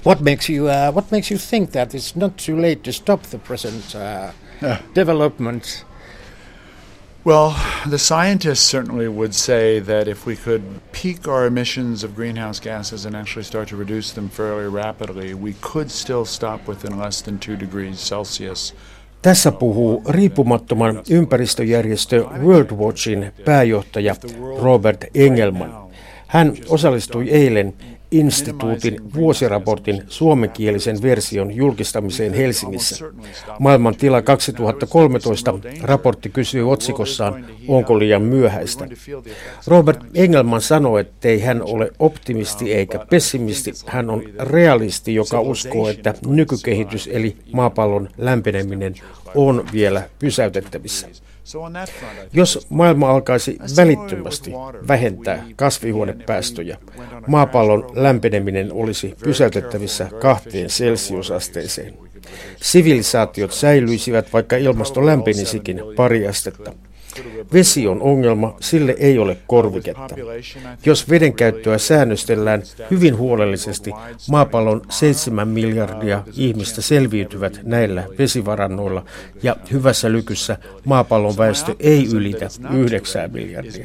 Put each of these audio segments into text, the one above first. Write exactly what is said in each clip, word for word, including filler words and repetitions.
What makes you uh, What makes you think that it's not too late to stop the present uh, yeah. development? Well, the scientists certainly would say that if we could peak our emissions of greenhouse gases and actually start to reduce them fairly rapidly, we could still stop within less than two degrees Celsius. Tässä puhuu riippumattoman ympäristöjärjestö World Watchin pääjohtaja Robert Engelman. Hän osallistui eilen instituutin vuosiraportin suomenkielisen version julkistamiseen Helsingissä. Maailman tila kaksituhattakolmetoista raportti kysyy otsikossaan, onko liian myöhäistä. Robert Engelman sanoo, ettei hän ole optimisti eikä pessimisti. Hän on realisti, joka uskoo, että nykykehitys eli maapallon lämpeneminen on vielä pysäytettävissä. Jos maailma alkaisi välittömästi vähentää kasvihuonepäästöjä, maapallon lämpeneminen olisi pysäytettävissä kahteen celsiusasteeseen. Sivilisaatiot säilyisivät, vaikka ilmasto lämpenisikin pari astetta. Vesi on ongelma, sille ei ole korviketta. Jos veden käyttöä säännöstellään hyvin huolellisesti, maapallon seitsemän miljardia ihmistä selviytyvät näillä vesivarannoilla ja hyvässä lykyssä maapallon väestö ei ylitä yhdeksän miljardia.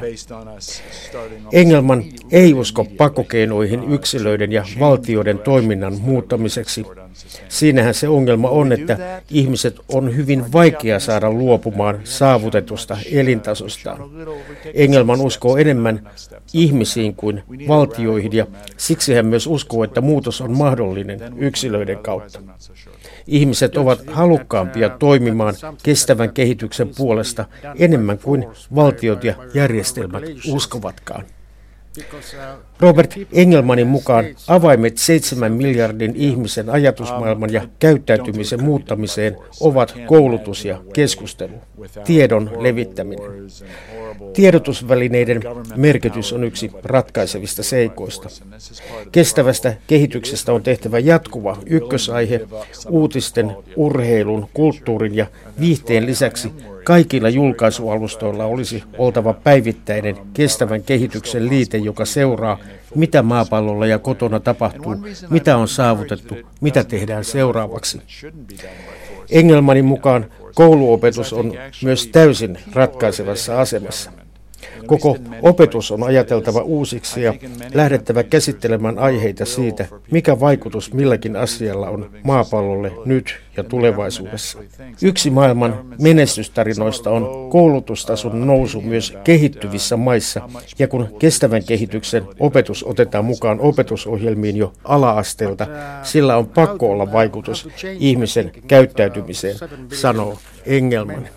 Engelman ei usko pakkokeinoihin yksilöiden ja valtioiden toiminnan muuttamiseksi. Siinähän se ongelma on, että ihmiset on hyvin vaikea saada luopumaan saavutetusta elintasostaan. Engelman uskoo enemmän ihmisiin kuin valtioihin ja siksi hän myös uskoo, että muutos on mahdollinen yksilöiden kautta. Ihmiset ovat halukkaampia toimimaan kestävän kehityksen puolesta enemmän kuin valtiot ja järjestelmät uskovatkaan. Robert Engelmanin mukaan avaimet seitsemän miljardin ihmisen ajatusmaailman ja käyttäytymisen muuttamiseen ovat koulutus ja keskustelu, tiedon levittäminen. Tiedotusvälineiden merkitys on yksi ratkaisevista seikoista. Kestävästä kehityksestä on tehtävä jatkuva ykkösaihe uutisten, urheilun, kulttuurin ja viihteen lisäksi. Kaikilla julkaisualustoilla olisi oltava päivittäinen kestävän kehityksen liite, joka seuraa, mitä maapallolla ja kotona tapahtuu, mitä on saavutettu, mitä tehdään seuraavaksi. Engelmanin mukaan kouluopetus on myös täysin ratkaisevassa asemassa. Koko opetus on ajateltava uusiksi ja lähdettävä käsittelemään aiheita siitä, mikä vaikutus milläkin asialla on maapallolle nyt ja tulevaisuudessa. Yksi maailman menestystarinoista on koulutustason nousu myös kehittyvissä maissa, ja kun kestävän kehityksen opetus otetaan mukaan opetusohjelmiin jo ala-asteelta, sillä on pakko olla vaikutus ihmisen käyttäytymiseen, sanoo Engelman.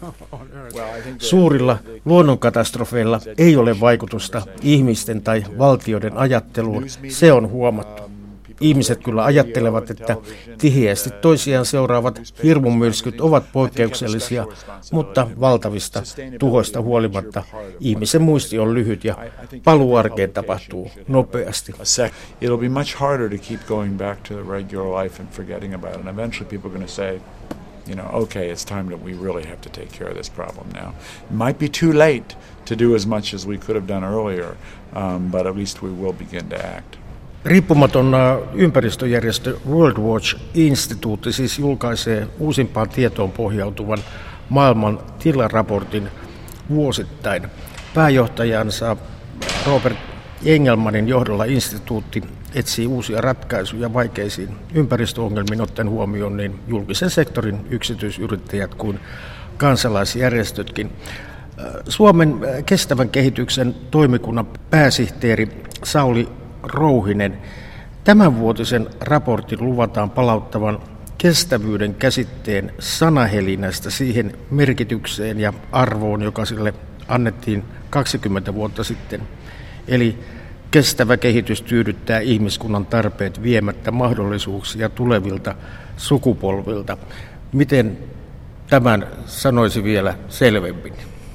Suurilla luonnonkatastrofeilla ei ole vaikutusta ihmisten tai valtioiden ajatteluun, se on huomattu. Ihmiset kyllä ajattelevat, että tiheästi toisiaan seuraavat hirmumyrskyt ovat poikkeuksellisia, mutta valtavista tuhoista huolimatta ihmisen muisti on lyhyt ja paluu arkeen tapahtuu nopeasti. It'll be much harder to keep going back to the regular life and forgetting about it. And eventually people are going to say, you know, okay, it's time that we really have to take care of this problem now. It might be too late to do as much as we could have done earlier, um, but at least we will begin to act. Riippumaton ympäristöjärjestö World Watch-instituutti siis julkaisee uusimpaan tietoon pohjautuvan maailman tilaraportin vuosittain. Pääjohtajansa Robert Engelmanin johdolla instituutti etsii uusia ratkaisuja vaikeisiin ympäristöongelmiin ottaen huomioon niin julkisen sektorin yksityisyrittäjät kuin kansalaisjärjestötkin. Suomen kestävän kehityksen toimikunnan pääsihteeri Sauli Rouhinen, tämänvuotisen raportin luvataan palauttavan kestävyyden käsitteen sanahelinästä siihen merkitykseen ja arvoon, joka sille annettiin kaksikymmentä vuotta sitten. Eli kestävä kehitys tyydyttää ihmiskunnan tarpeet viemättä mahdollisuuksia tulevilta sukupolvilta. Miten tämän sanoisi vielä selvemmin?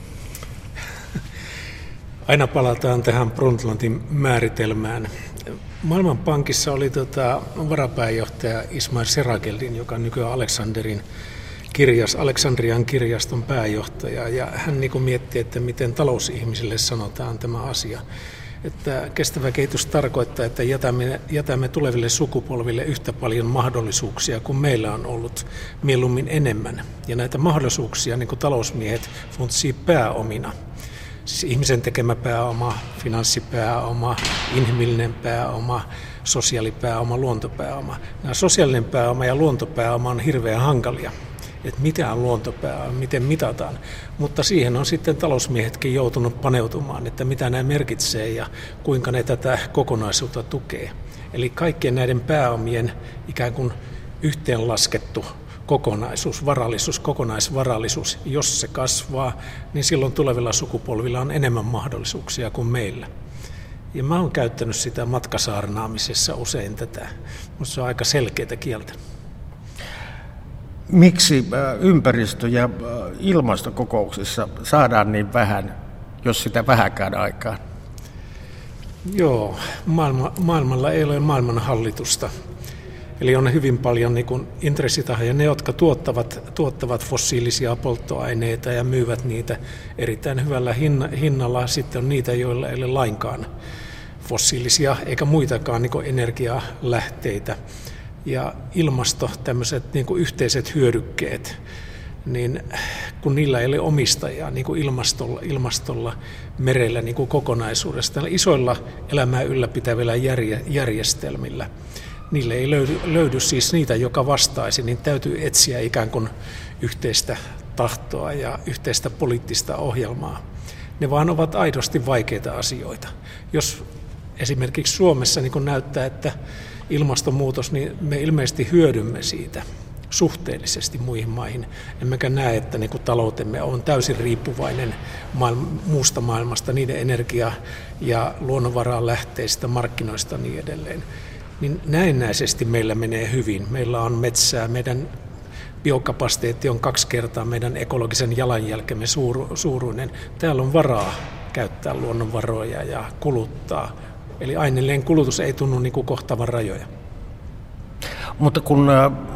Aina palataan tähän Brundtlandin määritelmään. Maailmanpankissa oli tota varapääjohtaja Ismail Serageldin, joka on nykyään Aleksanderin kirjas, Aleksandrian kirjaston pääjohtaja, ja hän niin kuin miettii, että miten talousihmisille sanotaan tämä asia. että kestävä kehitys tarkoittaa, että jätämme, jätämme tuleville sukupolville yhtä paljon mahdollisuuksia kuin meillä on ollut, mieluummin enemmän. Ja näitä mahdollisuuksia, niin kuin talousmiehet funtsii pääomina. Siis ihmisen tekemä pääoma, finanssipääoma, inhimillinen pääoma, sosiaalipääoma, luontopääoma. Nämä sosiaalinen pääoma ja luontopääoma on hirveän hankalia. Että mitä on luontopääoma, miten mitataan. Mutta siihen on sitten talousmiehetkin joutunut paneutumaan, että mitä nämä merkitsee ja kuinka ne tätä kokonaisuutta tukee. Eli kaikkien näiden pääomien ikään kuin yhteenlaskettu kokonaisuus, varallisuus, kokonaisvarallisuus, jos se kasvaa, niin silloin tulevilla sukupolvilla on enemmän mahdollisuuksia kuin meillä. Ja mä oon käyttänyt sitä matkasaarnaamisessa usein tätä, mutta se on aika selkeätä kieltä. Miksi ympäristö- ja ilmastokokouksissa saadaan niin vähän, jos sitä vähäkään aikaan? Joo, maailma, maailmalla ei ole maailmanhallitusta. Eli on hyvin paljon niin kuin intressitahoja, ne jotka tuottavat, tuottavat fossiilisia polttoaineita ja myyvät niitä erittäin hyvällä hinnalla. Sitten on niitä, joilla ei ole lainkaan fossiilisia eikä muitakaan niin kuin energialähteitä. Ja ilmasto, tämmöiset niin kuin yhteiset hyödykkeet, niin kun niillä ei ole omistajaa niin kuin ilmastolla, ilmastolla, merellä niin kuin kokonaisuudesta, isoilla elämää ylläpitävillä järje, järjestelmillä, niille ei löydy, löydy siis niitä, joka vastaisi, niin täytyy etsiä ikään kuin yhteistä tahtoa ja yhteistä poliittista ohjelmaa. Ne vaan ovat aidosti vaikeita asioita. Jos esimerkiksi Suomessa niin kun näyttää, että ilmastonmuutos, niin me ilmeisesti hyödymme siitä suhteellisesti muihin maihin. Emmekä näe, että niin kun taloutemme on täysin riippuvainen maailma, muusta maailmasta, niiden energia- ja luonnonvaraa lähteistä, markkinoista ja niin edelleen. Niin näennäisesti meillä menee hyvin. Meillä on metsää, meidän biokapasiteetti on kaksi kertaa meidän ekologisen jalanjälkemme suuru, suuruinen. Täällä on varaa käyttää luonnonvaroja ja kuluttaa. Eli aineellinen kulutus ei tunnu niin kuin kohtavan rajoja. Mutta kun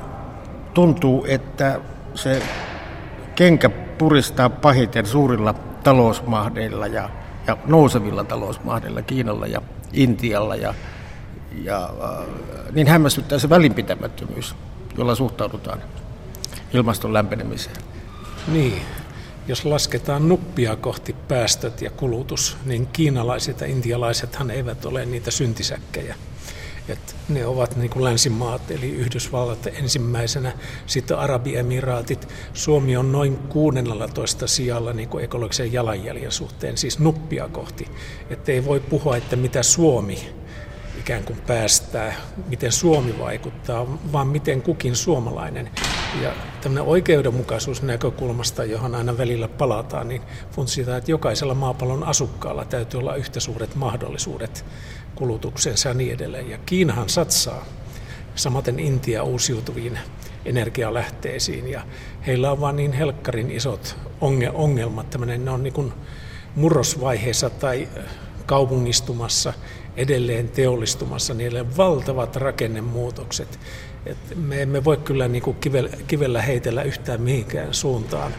tuntuu, että se kenkä puristaa pahiten suurilla talousmahdeilla ja, ja nousevilla talousmahdeilla, Kiinalla ja Intialla, ja, ja, niin hämmästyttää se välinpitämättömyys, jolla suhtaudutaan ilmaston lämpenemiseen. Niin. Jos lasketaan nuppia kohti päästöt ja kulutus, niin kiinalaiset ja intialaisethan eivät ole niitä syntisäkkejä. Et ne ovat niin kuin länsimaat, eli Yhdysvallat ensimmäisenä, sitten Arabiemiraatit. Suomi on noin kuudennellatoista sijalla niin kuin ekologisen jalanjäljen suhteen, siis nuppia kohti. Että ei voi puhua, että mitä Suomi ikään kuin päästää, miten Suomi vaikuttaa, vaan miten kukin suomalainen. Ja tämmöinen oikeudenmukaisuusnäkökulmasta, johon aina välillä palataan, niin funtsitaan, että jokaisella maapallon asukkaalla täytyy olla yhtä suuret mahdollisuudet kulutuksensa ja niin edelleen. Ja Kiinahan satsaa, samaten Intia uusiutuviin energialähteisiin, ja heillä on vaan niin helkkarin isot ongelmat, tämmöinen, ne on niin kuin murrosvaiheessa tai kaupungistumassa, edelleen teollistumassa, niille on valtavat rakennemuutokset. Et me emme voi kyllä niin kuin kivellä, kivellä heitellä yhtään mihinkään suuntaan.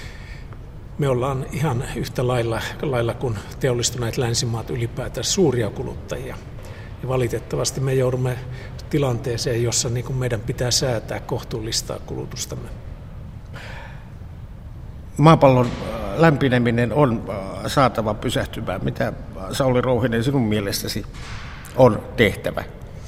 Me ollaan ihan yhtä lailla, lailla kuin teollistuneet länsimaat ylipäätään suuria kuluttajia. Ja valitettavasti me joudumme tilanteeseen, jossa niin kuin meidän pitää säätää kohtuullistaa kulutustamme. Maapallon lämpeneminen on saatava pysähtymään. Mitä, Sauli Rouhinen, sinun mielestäsi on tehtävä?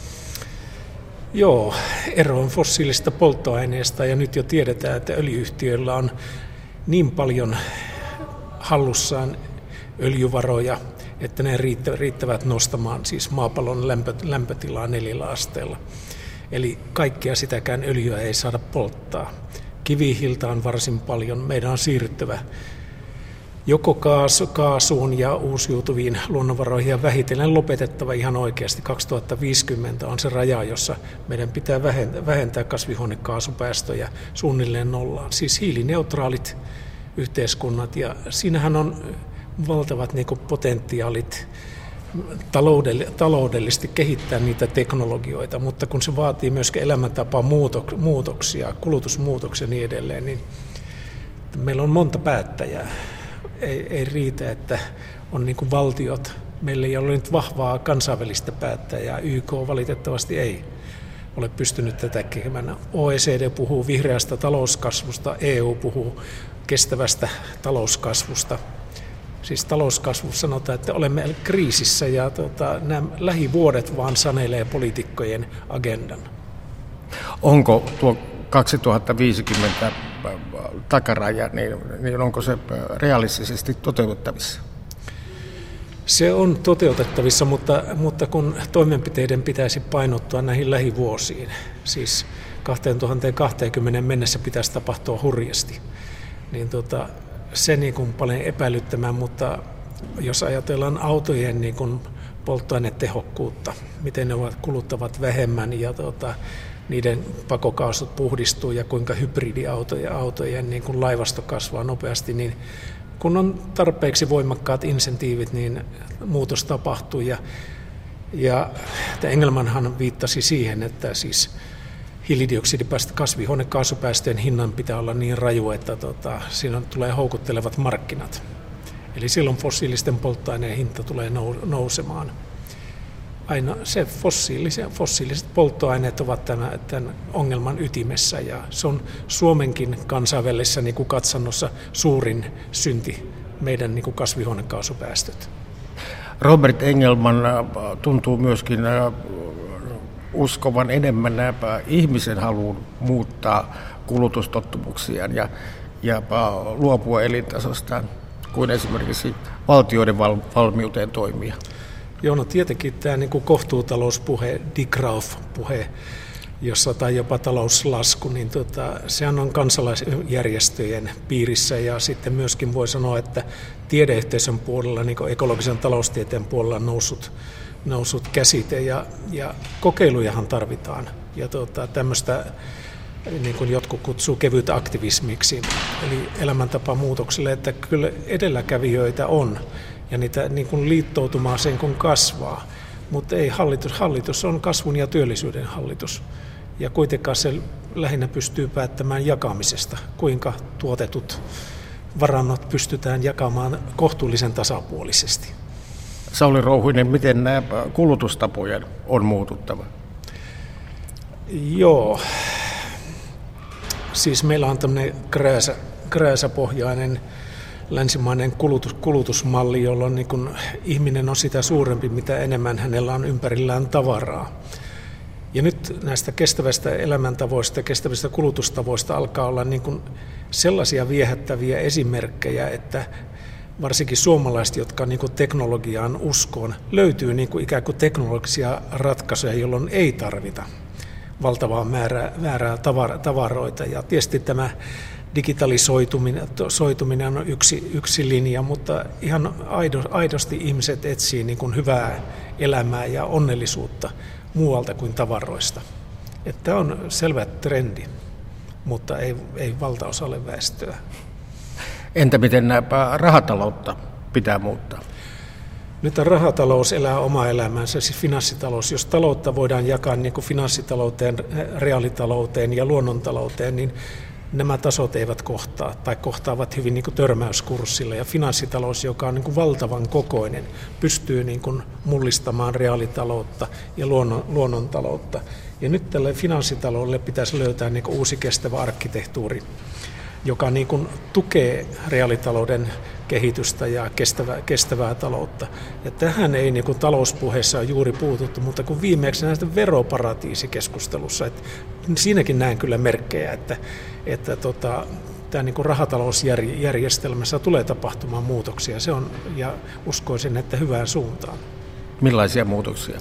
Joo, eroon fossiilisista polttoaineista, ja nyt jo tiedetään, että öljyyhtiöillä on niin paljon hallussaan öljyvaroja, että ne riittävät nostamaan siis maapallon lämpö, lämpötilaa neljällä asteella. Eli kaikkea sitäkään öljyä ei saada polttaa. Kivihiiltä on varsin paljon. Meidän on siirryttävä joko kaasu, kaasuun ja uusiutuviin luonnonvaroihin ja vähitellen lopetettava ihan oikeasti. kaksituhattaviisikymmentä on se raja, jossa meidän pitää vähentää kasvihuonekaasupäästöjä suunnilleen nollaan. Siis hiilineutraalit yhteiskunnat, ja siinähän on valtavat niin kuin potentiaalit taloudellisesti kehittää niitä teknologioita, mutta kun se vaatii myöskin elämäntapa-muutoksia, kulutusmuutoksia ja niin edelleen, niin meillä on monta päättäjää. Ei, ei riitä, että on niin kuin valtiot, meillä ei ole nyt vahvaa kansainvälistä päättäjää. Y K valitettavasti ei ole pystynyt tätä tekemään. O E C D puhuu vihreästä talouskasvusta, E U puhuu kestävästä talouskasvusta. Siis talouskasvussa sanotaan, että olemme kriisissä ja tota, nämä lähivuodet vaan sanelee poliitikkojen agendan. Onko tuo kaksituhattaviisikymmentä takaraja, niin, niin onko se realistisesti toteutettavissa? Se on toteutettavissa, mutta, mutta kun toimenpiteiden pitäisi painottua näihin lähivuosiin, siis kaksituhattakaksikymmentä mennessä pitäisi tapahtua hurjasti, niin tota, se niin kuin paljon epäilyttämään, mutta jos ajatellaan autojen niin kuin polttoainetehokkuutta, miten ne ovat kuluttavat vähemmän ja tota, niiden pakokaasut puhdistuu ja kuinka hybridiautojen autojen niin kuin laivasto kasvaa nopeasti, niin kun on tarpeeksi voimakkaat insentiivit, niin muutos tapahtuu. Ja, ja Engelmanhan viittasi siihen, että siis hiilidioksidipäästö, kasvihuonekaasupäästöjen hinnan pitää olla niin raju, että tota, siinä tulee houkuttelevat markkinat. Eli silloin fossiilisten polttoaineen hinta tulee nousemaan. Aina se fossiiliset, fossiiliset polttoaineet ovat tämän, tämän ongelman ytimessä ja se on Suomenkin kansainvälisessä niin kuin katsannossa suurin synti, meidän niin kuin kasvihuonekaasupäästöt. Robert Engelman tuntuu myöskin uskovan enemmän ihmisen haluun muuttaa kulutustottumuksiaan ja, ja luopua elintasostaan kuin esimerkiksi valtioiden val, valmiuteen toimia. Joo, no tietenkin tämä niin kuin kohtuutalouspuhe, Die Graaf-puhe, jossa tai jopa talouslasku, niin tota, sehän on kansalaisjärjestöjen piirissä ja sitten myöskin voi sanoa, että tiedeyhteisön puolella, niin kuin ekologisen taloustieteen puolella on noussut, noussut käsite ja, ja kokeilujahan tarvitaan ja tota, tämmöistä, niin kuin jotkut kutsuu kevyt aktivismiksi, eli elämäntapamuutokselle, että kyllä edelläkävijöitä on. Ja niitä niin kuin liittoutumaa sen kun kasvaa, mutta ei hallitus. Hallitus on kasvun ja työllisyyden hallitus. Ja kuitenkaan se lähinnä pystyy päättämään jakamisesta, kuinka tuotetut varannot pystytään jakamaan kohtuullisen tasapuolisesti. Sauli Rouhuinen, miten nämä kulutustapojen on muututtava? Joo, siis meillä on tämmöinen krääsä, krääsäpohjainen länsimainen kulutus, kulutusmalli, jolloin niin kun ihminen on sitä suurempi, mitä enemmän hänellä on ympärillään tavaraa. Ja nyt näistä kestävistä elämäntavoista ja kestävistä kulutustavoista alkaa olla niin kun sellaisia viehättäviä esimerkkejä, että varsinkin suomalaiset, jotka niin kun teknologiaan uskoon, löytyy niin kun ikään kuin teknologisia ratkaisuja, jolloin ei tarvita valtavaa määrää, määrää tavaroita. Ja tietysti tämä digitalisoituminen soituminen on yksi, yksi linja, mutta ihan aido, aidosti ihmiset etsii niin kuin hyvää elämää ja onnellisuutta muualta kuin tavaroista. Tämä on selvä trendi, mutta ei, ei valtaosalle väestöä. Entä miten rahataloutta pitää muuttaa? Nyt rahatalous elää omaa elämäänsä, siis finanssitalous. Jos taloutta voidaan jakaa niin kuin finanssitalouteen, reaalitalouteen ja luonnontalouteen, niin nämä tasot eivät kohtaa tai kohtaavat hyvin niin kuin törmäyskurssilla. Ja finanssitalous, joka on niin kuin valtavan kokoinen, pystyy niin kuin mullistamaan reaalitaloutta ja luonnon, luonnontaloutta. Ja nyt tälle finanssitaloudelle pitäisi löytää niin kuin uusi kestävä arkkitehtuuri, joka niin kuin tukee reaalitalouden kehitystä ja kestävää, kestävää taloutta. Ja tähän ei niin kuin talouspuheessa ole juuri puututtu, mutta kun viimeksi näistä veroparatiisikeskustelussa, että siinäkin näen kyllä merkkejä, että, että tota, tämä niin kuin rahatalousjärjestelmässä tulee tapahtumaan muutoksia. Se on, ja uskoisin, että hyvään suuntaan. Millaisia muutoksia?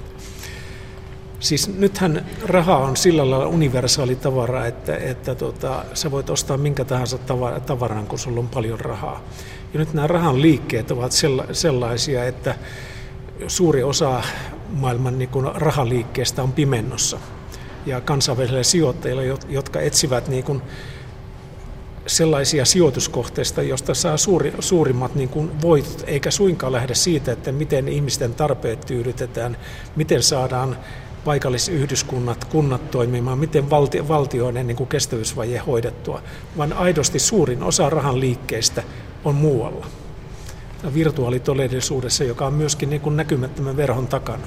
Siis nythän raha on sillä lailla universaali tavara, että, että tota, sä voit ostaa minkä tahansa tavaran, kun sulla on paljon rahaa. Ja nyt nämä rahan liikkeet ovat sellaisia, että suuri osa maailman niin kuin rahaliikkeestä on pimennossa. Ja kansainvälisille sijoittajille, jotka etsivät niin kuin sellaisia sijoituskohteista, joista saa suuri, suurimmat niin kuin voitot, eikä suinkaan lähde siitä, että miten ihmisten tarpeet tyydytetään, miten saadaan paikallisyhdyskunnat, kunnat toimimaan, miten valti, valtioiden niin kuin kestävyysvaje hoidettua, vaan aidosti suurin osa rahan liikkeistä on muualla. virtuaalitodellisuudessa, joka on myöskin niin kuin näkymättömän verhon takana.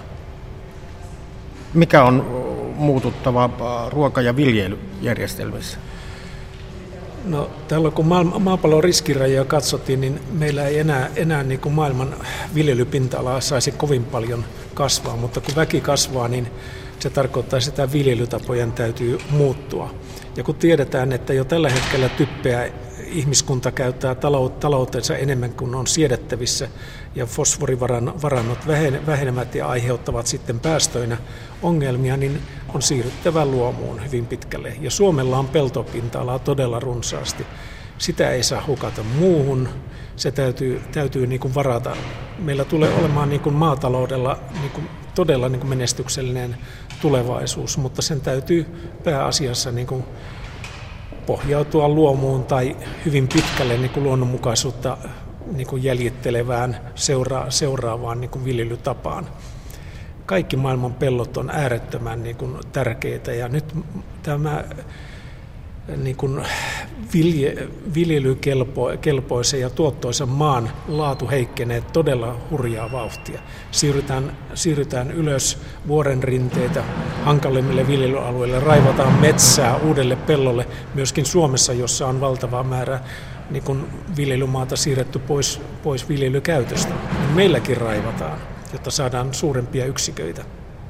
Mikä on muututtava ruoka- ja viljelyjärjestelmissä? No, tällä kun maapallon riskirajoja katsottiin, niin meillä ei enää, enää niin kuin maailman viljelypinta-alaa saisi kovin paljon kasvaa, mutta kun väki kasvaa, niin se tarkoittaa sitä, että viljelytapojen täytyy muuttua. Ja kun tiedetään, että jo tällä hetkellä typpeä ihmiskunta käyttää taloutensa enemmän kuin on siedettävissä, ja fosforivarannot vähenemät ja aiheuttavat sitten päästöinä ongelmia, niin on siirryttävä luomuun hyvin pitkälle. Ja Suomella on peltopinta-alaa todella runsaasti. Sitä ei saa hukata muuhun. Se täytyy, täytyy niin kuin varata. Meillä tulee olemaan niin kuin maataloudella niin kuin todella niin kuin menestyksellinen tulevaisuus, mutta sen täytyy pääasiassa niin kuin pohjautua luomuun tai hyvin pitkälle niin kuin luonnonmukaisuutta niin kuin jäljittelevään seura- seuraavaan niin kuin viljelytapaan. Kaikki maailman pellot on äärettömän niin kuin tärkeitä, ja nyt tämä niin kuin vilje, viljelykelpoisen ja tuottoisen maan laatu heikkenee todella hurjaa vauhtia. Siirrytään, siirrytään ylös vuoren rinteitä hankalimmille viljelyalueille, raivataan metsää uudelle pellolle, myöskin Suomessa, jossa on valtava määrä niin kuin viljelymaata siirretty pois, pois viljelykäytöstä. Meilläkin raivataan, jotta saadaan suurempia yksiköitä.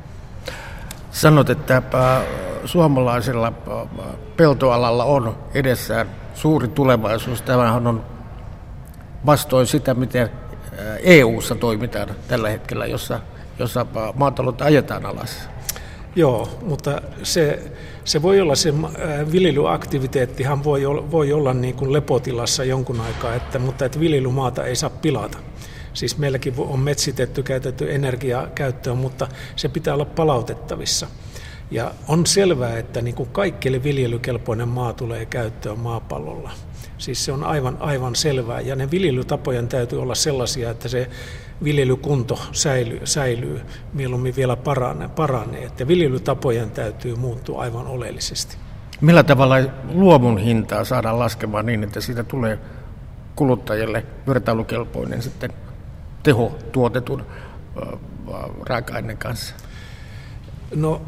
Sanot, että suomalaisella peltoalalla on edessään suuri tulevaisuus. Tämähän on vastoin sitä, miten E U:ssa toimitaan tällä hetkellä, jossa, jossa maataloutta ajetaan alas. Joo, mutta se, se voi olla, se viljelyaktiviteettihan voi olla, voi olla niin kuin lepotilassa jonkun aikaa, että, mutta että viljelymaata ei saa pilata. Siis meilläkin on metsitetty, käytetty energiaa käyttöön, mutta se pitää olla palautettavissa. Ja on selvää, että niin kuin kaikille viljelykelpoinen maa tulee käyttöön maapallolla. Siis se on aivan, aivan selvää. Ja ne viljelytapojen täytyy olla sellaisia, että se viljelykunto säilyy, säilyy mieluummin vielä paranee. paranee. Että viljelytapojen täytyy muuttua aivan oleellisesti. Millä tavalla luomun hintaa saadaan laskemaan niin, että siitä tulee kuluttajille vertailukelpoinen sitten tehotuotetun raaka-aineen kanssa? No,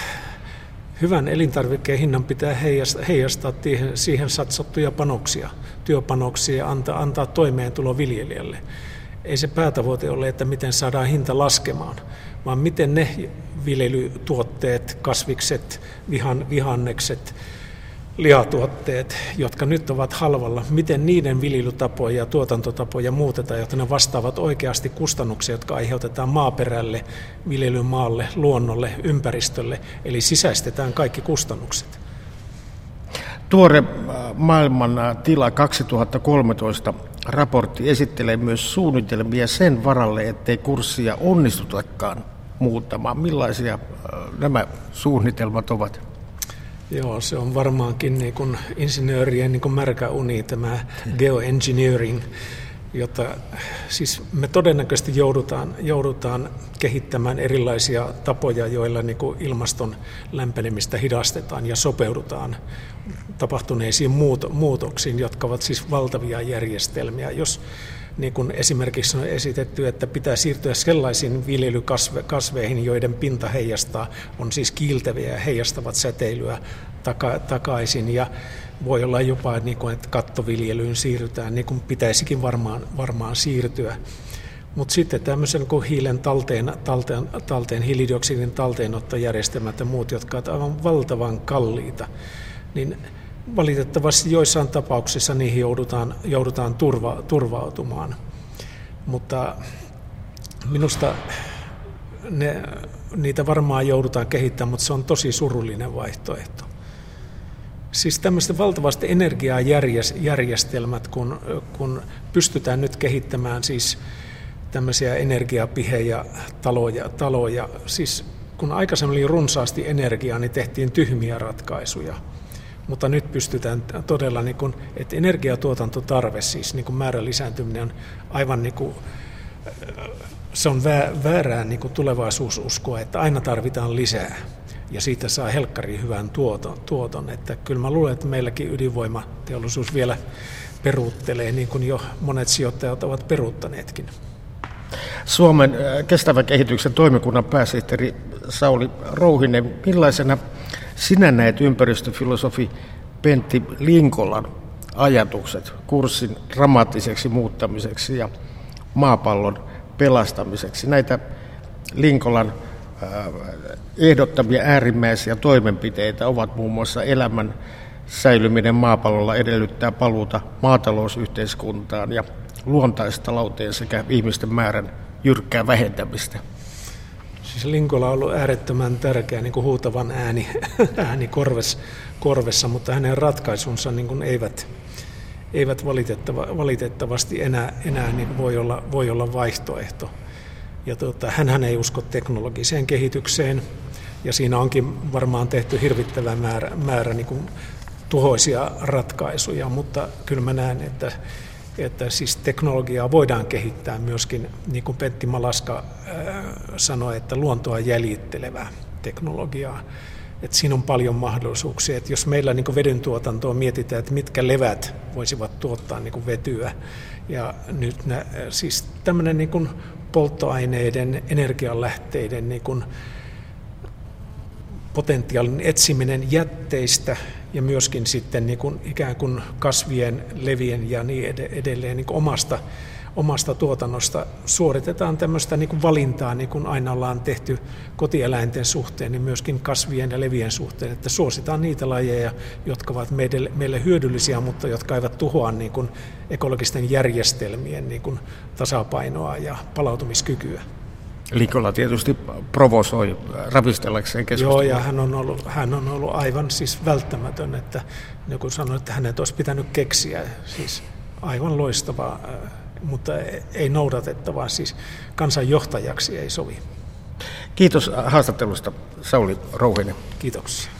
hyvän elintarvikkeen hinnan pitää heijastaa siihen satsattuja panoksia, työpanoksia ja antaa, antaa toimeentulo viljelijälle. Ei se päätavoite ole, että miten saadaan hinta laskemaan, vaan miten ne viljelytuotteet, kasvikset, vihan, vihannekset, lihatuotteet, jotka nyt ovat halvalla, miten niiden viljelytapoja ja tuotantotapoja muutetaan, jotta ne vastaavat oikeasti kustannuksia, jotka aiheutetaan maaperälle, viljelymaalle, luonnolle, ympäristölle, eli sisäistetään kaikki kustannukset. Tuore maailman tila kaksituhattakolmetoista raportti esittelee myös suunnitelmia sen varalle, ettei kurssia onnistutakaan muuttamaan. Millaisia nämä suunnitelmat ovat? Joo, se on varmaankin niin kuin insinöörien niin kuin märkä uni, tämä geoengineering, jota siis me todennäköisesti joudutaan, joudutaan kehittämään erilaisia tapoja, joilla niin kuin ilmaston lämpenemistä hidastetaan ja sopeudutaan tapahtuneisiin muutoksiin, jotka ovat siis valtavia järjestelmiä. Jos niin kuin esimerkiksi on esitetty, että pitää siirtyä sellaisiin viljelykasveihin, joiden pinta heijastaa, on siis kiiltäviä ja heijastavat säteilyä taka, takaisin, ja voi olla jopa, niin kuin, että kattoviljelyyn siirrytään, niin kuin pitäisikin varmaan, varmaan siirtyä. Mutta sitten tämmöisen kuin hiilen talteen, talteen, talteen, hiilidioksidin talteenottojärjestelmät ja muut, jotka ovat aivan valtavan kalliita, niin valitettavasti joissain tapauksissa niihin joudutaan, joudutaan turva, turvautumaan, mutta minusta ne, niitä varmaan joudutaan kehittämään, mutta se on tosi surullinen vaihtoehto. Siis tämmöiset valtavasti energiajärjestelmät, kun, kun pystytään nyt kehittämään siis tämmöisiä energiapihejä taloja, taloja, siis kun aikaisemmin oli runsaasti energiaa, niin tehtiin tyhmiä ratkaisuja. Mutta nyt pystytään todella, niin kuin, että energiatuotantotarve, siis niin kuin määrän lisääntyminen on aivan niin kuin, se on väärää niin kuin tulevaisuususkoa, että aina tarvitaan lisää. ja siitä saa helkkari hyvän tuoton, tuoton. Että kyllä mä luulen, että meilläkin ydinvoimateollisuus vielä peruuttelee, niin kuin jo monet sijoittajat ovat peruuttaneetkin. Suomen kestävän kehityksen toimikunnan pääsihteeri Sauli Rouhinen, millaisena sinä näet ympäristöfilosofi Pentti Linkolan ajatukset kurssin dramaattiseksi muuttamiseksi ja maapallon pelastamiseksi? Näitä Linkolan ehdottamia äärimmäisiä toimenpiteitä ovat muun muassa elämän säilyminen maapallolla edellyttää paluuta maatalousyhteiskuntaan ja luontaistalouteen sekä ihmisten määrän jyrkkää vähentämistä. Siis Linkola on ollut äärettömän tärkeä niin kuin huutavan ääni, ääni korves, korvessa, mutta hänen ratkaisunsa niin kuin eivät, eivät valitettava, valitettavasti enää, enää niin voi, olla, voi olla vaihtoehto. Ja tuota, hänhän ei usko teknologiseen kehitykseen, ja siinä onkin varmaan tehty hirvittävä määrä, määrä niin kuin tuhoisia ratkaisuja, mutta kyllä mä näen, että, että siis teknologiaa voidaan kehittää myöskin, niin kuin Pentti Malaska äh, sanoi, että luontoa jäljittelevää teknologiaa. Että siinä on paljon mahdollisuuksia, että jos meillä niin kuin vedyntuotantoa mietitään, että mitkä levät voisivat tuottaa niin kuin vetyä, ja nyt nä, siis tämmöinen niin kuin polttoaineiden, energianlähteiden niin kuin potentiaalin etsiminen jätteistä ja myöskin sitten niin kuin ikään kuin kasvien, levien ja niin edelleen niin kuin omasta, omasta tuotannosta suoritetaan tämmöistä niin kuin valintaa, niin kuin aina ollaan tehty kotieläinten suhteen, niin myöskin kasvien ja levien suhteen, että suositaan niitä lajeja, jotka ovat meille, meille hyödyllisiä, mutta jotka eivät tuhoa niin kuin ekologisten järjestelmien niin kuin tasapainoa ja palautumiskykyä. Linkola tietysti provosoi ravistellakseen keskustelua. Joo, ja hän on ollut, hän on ollut aivan siis välttämätön, että joku sanoi, että hänet olisi pitänyt keksiä, siis aivan loistavaa, mutta ei noudatettavaa, siis kansanjohtajaksi ei sovi. Kiitos haastattelusta, Sauli Rouhinen. Kiitoksia.